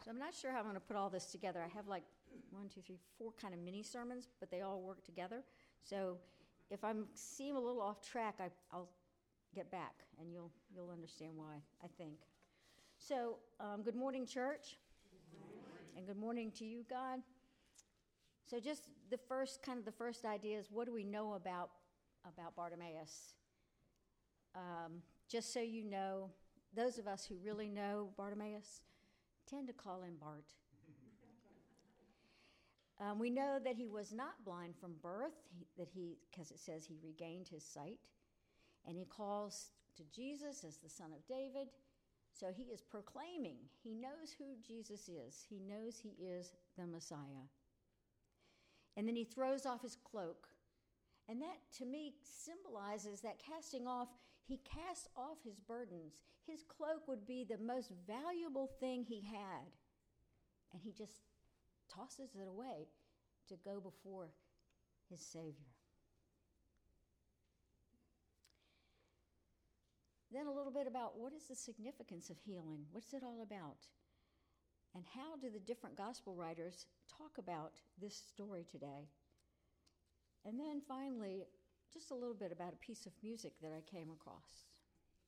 So I'm not sure how I'm going to put all this together. I have like 1, 2, 3, 4 kind of mini sermons, but they all work together. So if I seem a little off track, I'll get back, and you'll understand why, I think. So good morning, church, and good morning to you, God. So just the first idea is, what do we know about Bartimaeus? Just so you know, those of us who really know Bartimaeus tend to call him Bart. We know that he was not blind from birth, because it says he regained his sight, and he calls to Jesus as the Son of David. So he is proclaiming. He knows who Jesus is. He knows he is the Messiah. And then he throws off his cloak. And that, to me, symbolizes that casting off. He casts off his burdens. His cloak would be the most valuable thing he had. And he just tosses it away to go before his Savior. Then a little bit about what is the significance of healing? What's it all about? And how do the different gospel writers talk about this story today? And then finally, just a little bit about a piece of music that I came across.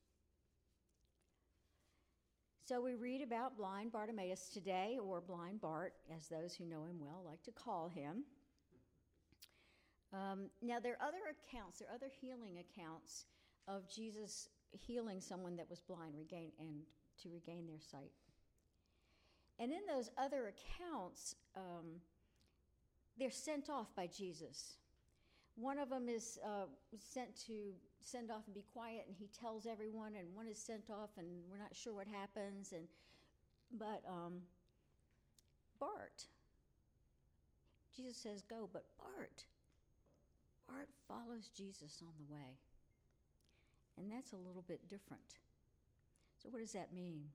So we read about blind Bartimaeus today, or blind Bart, as those who know him well like to call him. Now there are other accounts, there are other healing accounts of Jesus healing someone that was blind, to regain their sight. And in those other accounts, they're sent off by Jesus. One of them is sent to send off and be quiet, and he tells everyone, and one is sent off, and we're not sure what happens. But Bart, Jesus says, go, but Bart follows Jesus on the way. And that's a little bit different. So what does that mean?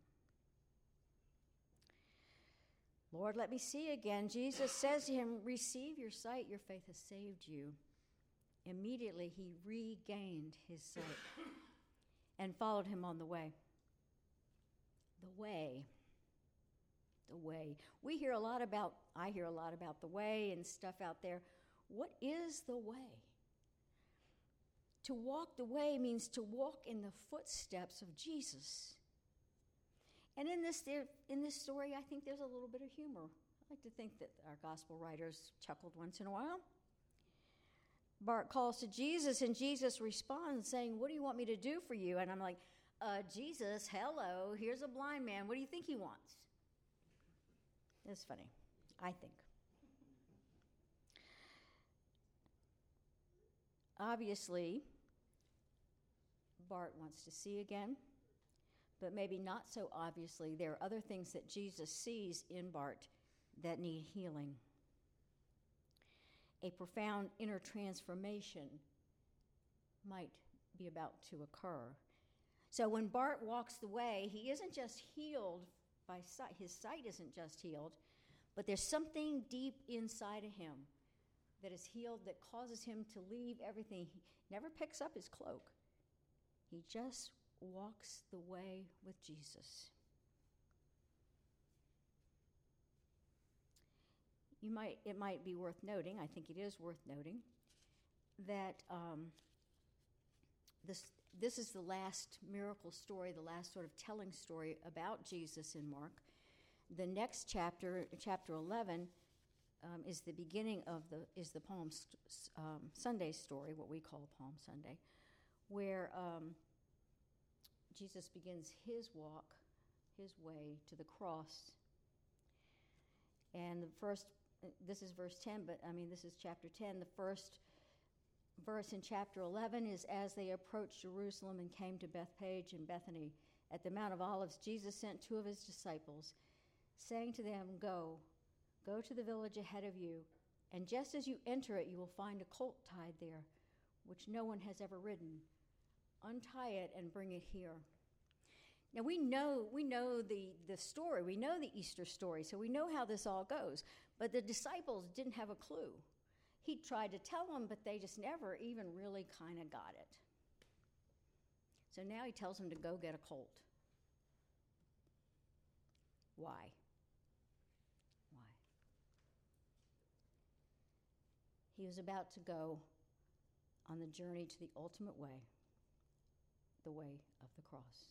Lord, let me see again. Jesus says to him, receive your sight, your faith has saved you. Immediately he regained his sight and followed him on the way. The way. The way. I hear a lot about the way and stuff out there. What is the way? To walk the way means to walk in the footsteps of Jesus. And in this story, I think there's a little bit of humor. I like to think that our gospel writers chuckled once in a while. Bart calls to Jesus, and Jesus responds saying, what do you want me to do for you? And I'm like, Jesus, hello, here's a blind man. What do you think he wants? It's funny, I think. Obviously, Bart wants to see again, but maybe not so obviously. There are other things that Jesus sees in Bart that need healing. A profound inner transformation might be about to occur. So when Bart walks the way, he isn't just healed by sight. His sight isn't just healed, but there's something deep inside of him that is healed that causes him to leave everything. He never picks up his cloak. He just walks the way with Jesus. It might be worth noting, I think it is worth noting, that this is the last miracle story, the last sort of telling story about Jesus in Mark. The next chapter, chapter 11, is the beginning of the Palm Sunday story, what we call Palm Sunday, where Jesus begins his walk, his way to the cross. And this is verse 10, but this is chapter 10. The first verse in chapter 11 is, as they approached Jerusalem and came to Bethphage and Bethany at the Mount of Olives, Jesus sent 2 of his disciples, saying to them, Go to the village ahead of you, and just as you enter it, you will find a colt tied there, which no one has ever ridden. Untie it and bring it here. Now we know the story. We know the Easter story, so we know how this all goes. But the disciples didn't have a clue. He tried to tell them, but they just never even really kind of got it. So now he tells them to go get a colt. Why? He was about to go on the journey to the ultimate way, the way of the cross.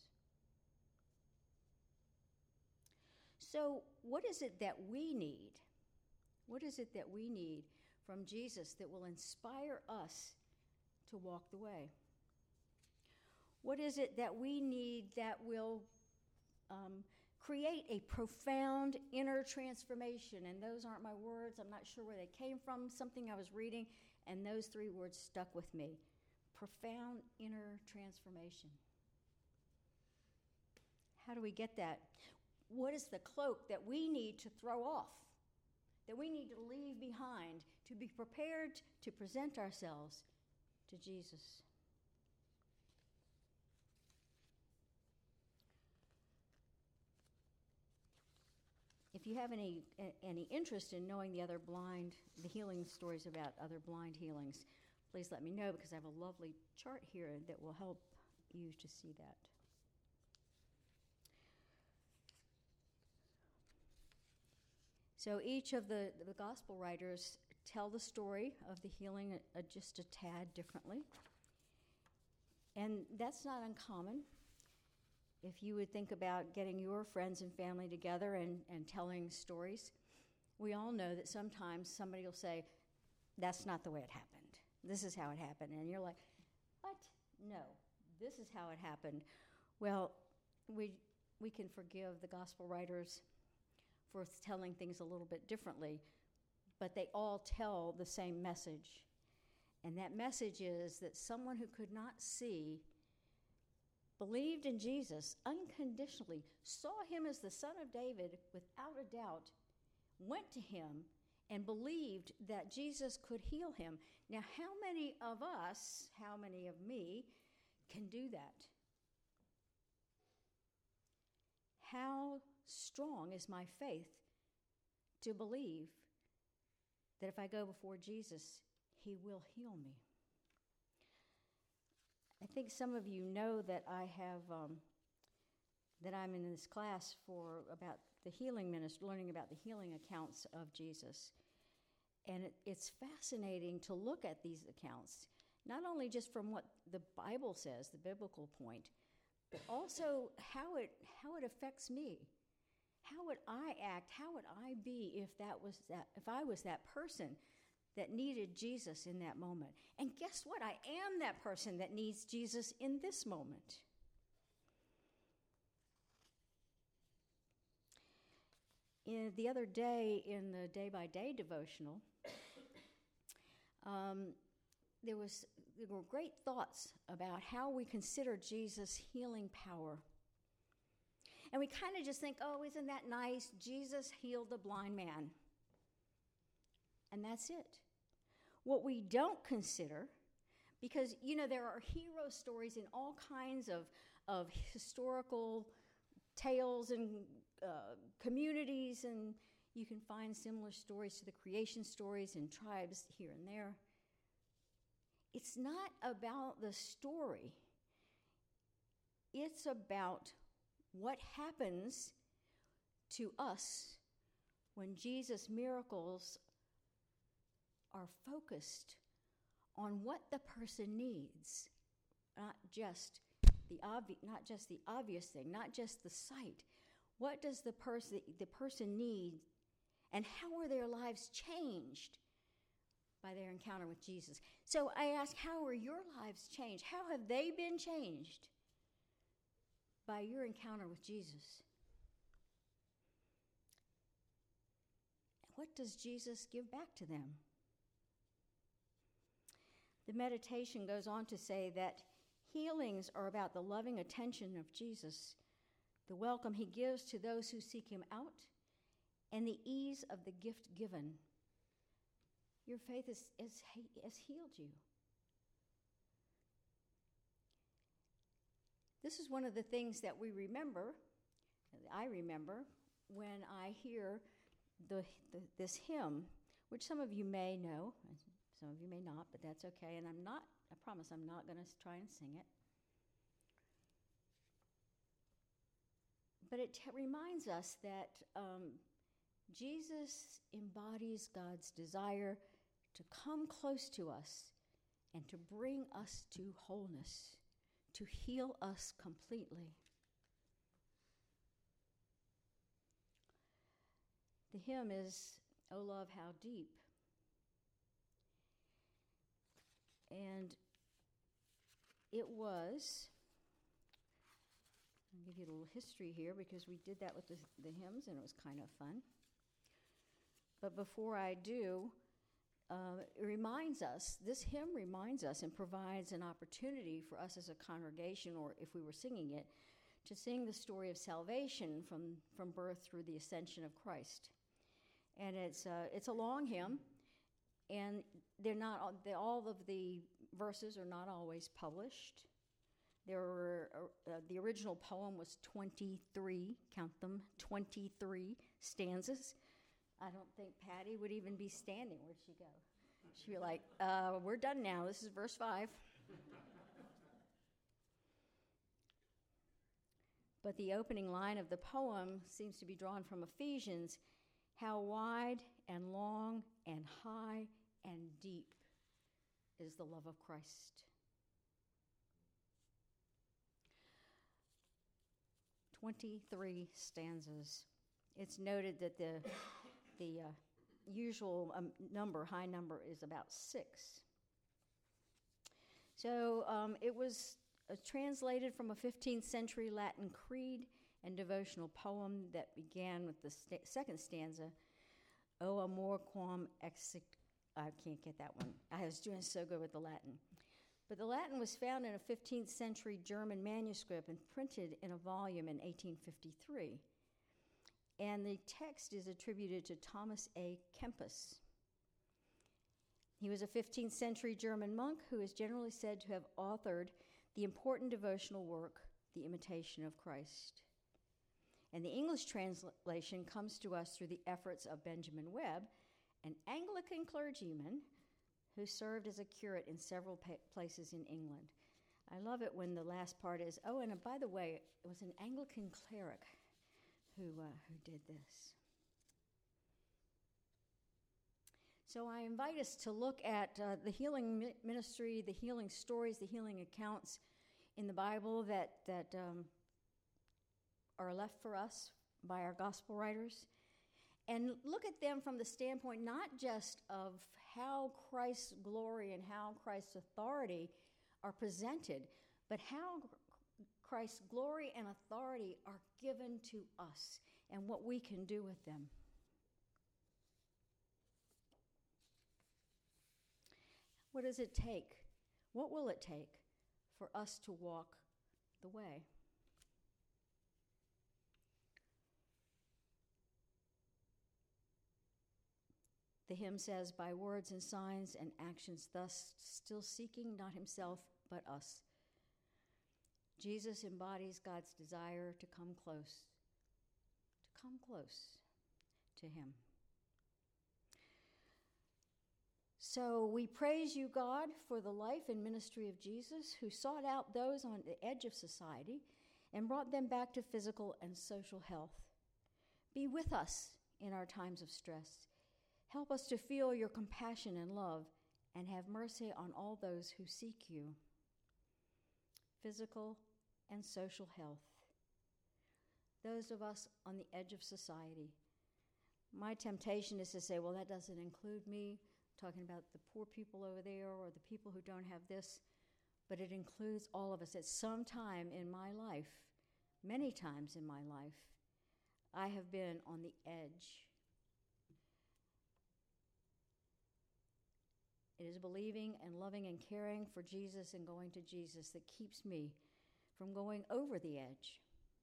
So, what is it that we need? What is it that we need from Jesus that will inspire us to walk the way? What is it that we need that will create a profound inner transformation? And those aren't my words. I'm not sure where they came from. Something I was reading, and those three words stuck with me. Profound inner transformation. How do we get that? What is the cloak that we need to throw off, that we need to leave behind to be prepared to present ourselves to Jesus? If you have any interest in knowing the healing stories about other blind healings, please let me know, because I have a lovely chart here that will help you to see that. So each of the gospel writers tell the story of the healing just a tad differently. And that's not uncommon. If you would think about getting your friends and family together and telling stories, we all know that sometimes somebody will say, that's not the way it happened. This is how it happened. And you're like, what? No, this is how it happened. Well, we can forgive the gospel writers for telling things a little bit differently, but they all tell the same message. And that message is that someone who could not see believed in Jesus unconditionally, saw him as the Son of David without a doubt, went to him and believed that Jesus could heal him. Now, how many of us, how many of me, can do that? How strong is my faith to believe that if I go before Jesus, he will heal me? I think some of you know that I have, that I'm in this class about the healing ministry, learning about the healing accounts of Jesus. And it's fascinating to look at these accounts, not only just from what the Bible says, the biblical point, but also how it affects me. How would I act? How would I be if I was that person that needed Jesus in that moment? And guess what? I am that person that needs Jesus in this moment. The other day in the Day by Day devotional, there were great thoughts about how we consider Jesus' healing power. And we kind of just think, oh, isn't that nice? Jesus healed the blind man. And that's it. What we don't consider, because, there are hero stories in all kinds of historical tales and communities, and you can find similar stories to the creation stories in tribes here and there. It's not about the story. It's about what happens to us when Jesus' miracles are focused on what the person needs, not just the obvious thing, not just the sight. What does the person need, and how are their lives changed by their encounter with Jesus? So I ask, how are your lives changed? How have they been changed by your encounter with Jesus? What does Jesus give back to them? The meditation goes on to say that healings are about the loving attention of Jesus, the welcome he gives to those who seek him out, and the ease of the gift given. Your faith has healed you. This is one of the things that I remember when I hear this hymn, which some of you may know, some of you may not, but that's okay. And I promise I'm not going to try and sing it. But it reminds us that Jesus embodies God's desire to come close to us and to bring us to wholeness, to heal us completely. The hymn is, "O Love, How Deep." And it was, I'll give you a little history here because we did that with the hymns and it was kind of fun. But before I do, it reminds us, this hymn reminds us and provides an opportunity for us as a congregation, or if we were singing it, to sing the story of salvation from birth through the ascension of Christ. And it's a long hymn, and they're not all of the verses are not always published. There were the original poem was 23, count them, 23 stanzas. I don't think Patty would even be standing. Where'd she go? She'd be like, "We're done now. This is verse 5." But the opening line of the poem seems to be drawn from Ephesians. How wide and long and high and deep is the love of Christ. 23 stanzas. It's noted that the usual high number, is about 6. So it was translated from a 15th century Latin creed and devotional poem that began with the second stanza, O amor quam exit. I can't get that one. I was doing so good with the Latin. But the Latin was found in a 15th century German manuscript and printed in a volume in 1853. And the text is attributed to Thomas A. Kempis. He was a 15th century German monk who is generally said to have authored the important devotional work, The Imitation of Christ. And the English translation comes to us through the efforts of Benjamin Webb, an Anglican clergyman who served as a curate in several places in England. I love it when the last part is, oh, and by the way, it was an Anglican cleric who did this. So I invite us to look at the healing ministry, the healing stories, the healing accounts in the Bible that are left for us by our gospel writers, and look at them from the standpoint not just of how Christ's glory and how Christ's authority are presented, but how Christ's glory and authority are given to us and what we can do with them. What does it take? What will it take for us to walk the way? The hymn says, by words and signs and actions thus, still seeking not himself but us. Jesus embodies God's desire to come close to him. So we praise you, God, for the life and ministry of Jesus, who sought out those on the edge of society and brought them back to physical and social health. Be with us in our times of stress. Help us to feel your compassion and love, and have mercy on all those who seek you. Physical and social health. Those of us on the edge of society. My temptation is to say, well, that doesn't include me, talking about the poor people over there or the people who don't have this, but it includes all of us. At some time in my life, many times in my life, I have been on the edge. It is believing and loving and caring for Jesus and going to Jesus that keeps me from going over the edge.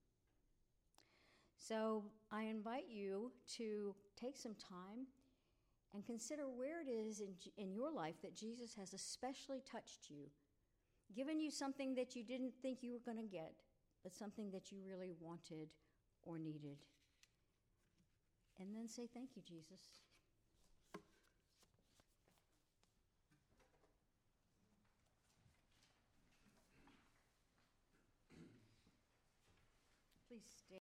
So I invite you to take some time and consider where it is in your life that Jesus has especially touched you, given you something that you didn't think you were going to get, but something that you really wanted or needed. And then say, thank you, Jesus. Please stand.